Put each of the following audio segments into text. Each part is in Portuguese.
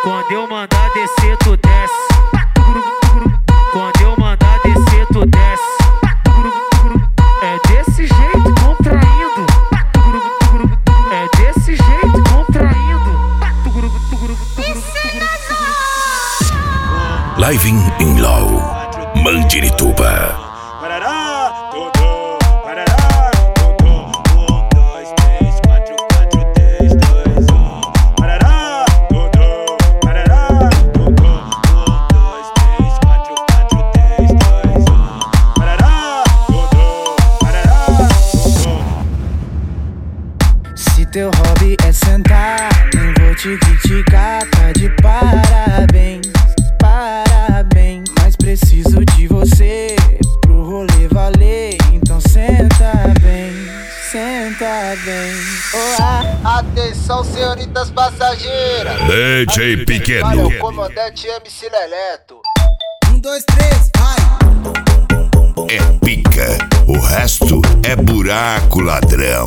Quando eu mandar descer, tu desce. Quando eu mandar descer, tu desce. É desse jeito, contraindo. É desse jeito, contraindo. Living in Low, Mandirituba. Se teu hobby é sentar, nem vou te criticar, tá de parabéns, parabéns. Mas preciso de você pro rolê valer, então senta bem, senta bem. Atenção, senhoritas passageiras. DJ Pequeno. Para o comandante MC Leleto. 1, 2, 3, vai! É pica, o resto é buraco, ladrão.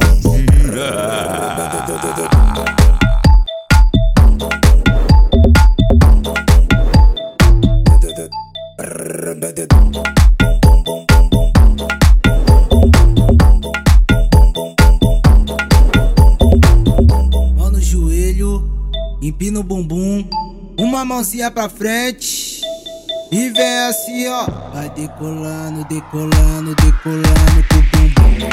Mão no joelho, empina o bumbum, uma mãozinha pra frente e vem assim, ó. Vai decolando, decolando, decolando pro bumbum.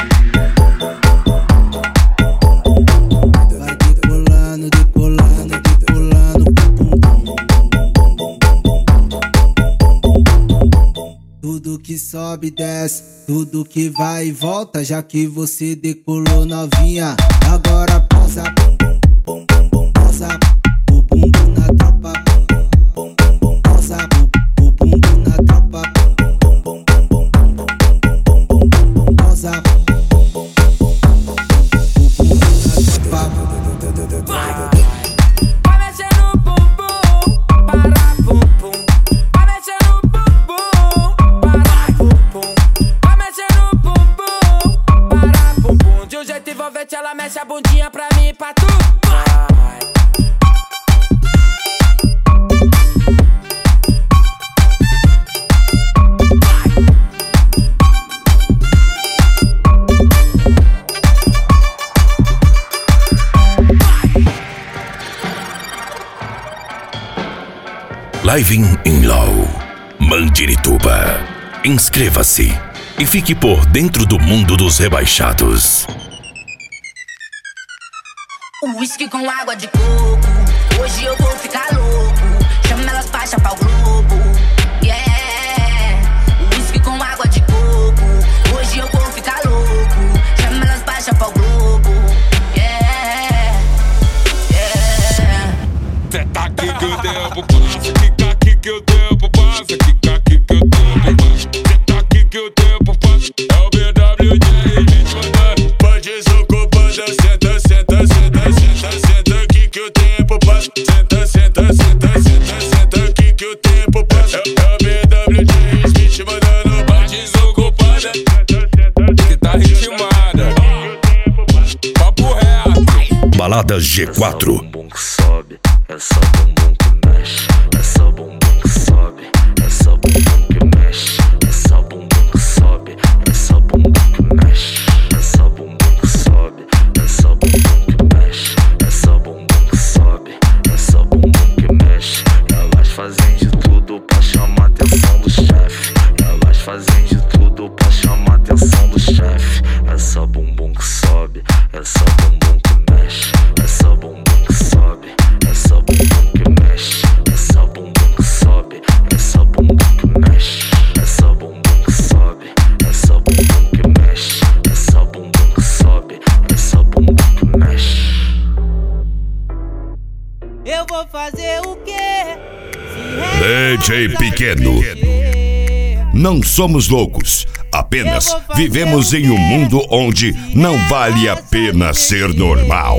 Vai decolando, decolando, decolando pro bumbum. Tudo que sobe desce, tudo que vai e volta. Já que você decolou novinha, agora pausa, pausa o bumbum na tropa. Pausa o bumbum na tropa. Pausa o bumbum na tropa. Vai mexer no bumbum, para bumbum. Vai mexer no bumbum, para bumbum. Vai mexer no bumbum, para bumbum. De um jeito envolvente ela mexe a bundinha pra mim e pra tu. Living in Low, Mandirituba. Inscreva-se e fique por dentro do mundo dos rebaixados. Whisky com água de coco, hoje eu vou ficar louco. Chama elas pra chapar o globo, yeah. Whisky com água de coco, hoje eu vou ficar louco. Chama elas pra chapar o globo, yeah, yeah. Senta aqui que o tempo passa, quica aqui que o tempo passa, quica aqui que o tempo passa. Senta aqui que o tempo passa, é o BWJ ritmando. Pode desocupando, senta, senta, senta, senta, senta aqui que o tempo passa. Senta, senta, senta, senta, senta aqui que o tempo passa. É o BWJ Smith mandando. Pode desocupada, que tá ritmada. Papo reto. Balada G4. Bumbum que sobe, é só bumbum que mexe. É só bumbum que sobe, é só bumbum que mexe. É só bumbum que sobe, é só bumbum que mexe. É só bumbum que sobe, é só bumbum que mexe. É só bumbum que sobe, é só bumbum que mexe. Elas fazem de tudo pra chamar a atenção do chefe. Elas fazem de tudo pra chamar a atenção do chefe. É só bumbum que sobe, é só bumbum que mexe. É só bumbum que sobe, é só bumbum que mexe. É só bumbum que sobe, é só bumbum que mexe. É só bumbum que sobe, é só bumbum que mexe. É só bumbum que sobe, é só bumbum que mexe. Eu vou fazer o quê? DJ Pequeno. Não somos loucos, apenas vivemos em um mundo onde não vale a pena ser normal.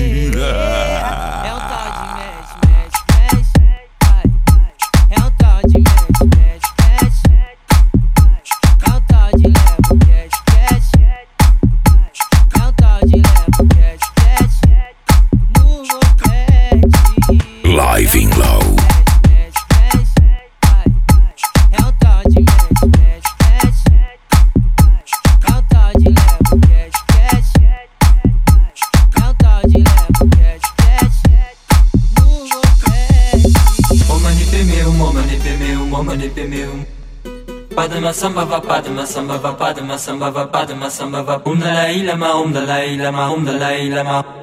É um tal de mexe, mexe, mexe, é um tal de mexe, mexe, mexe. É um tal de leva, mexe, mexe. É um tal de leva, mexe, mexe. No boquete. Live Bem Low. É um tal de é um tal de levo é um tal de levo Momani pemeu. Padma samba va padma samba va padma samba va padma samba va. Dalai Lama, Dalai Lama, Dalai Lama.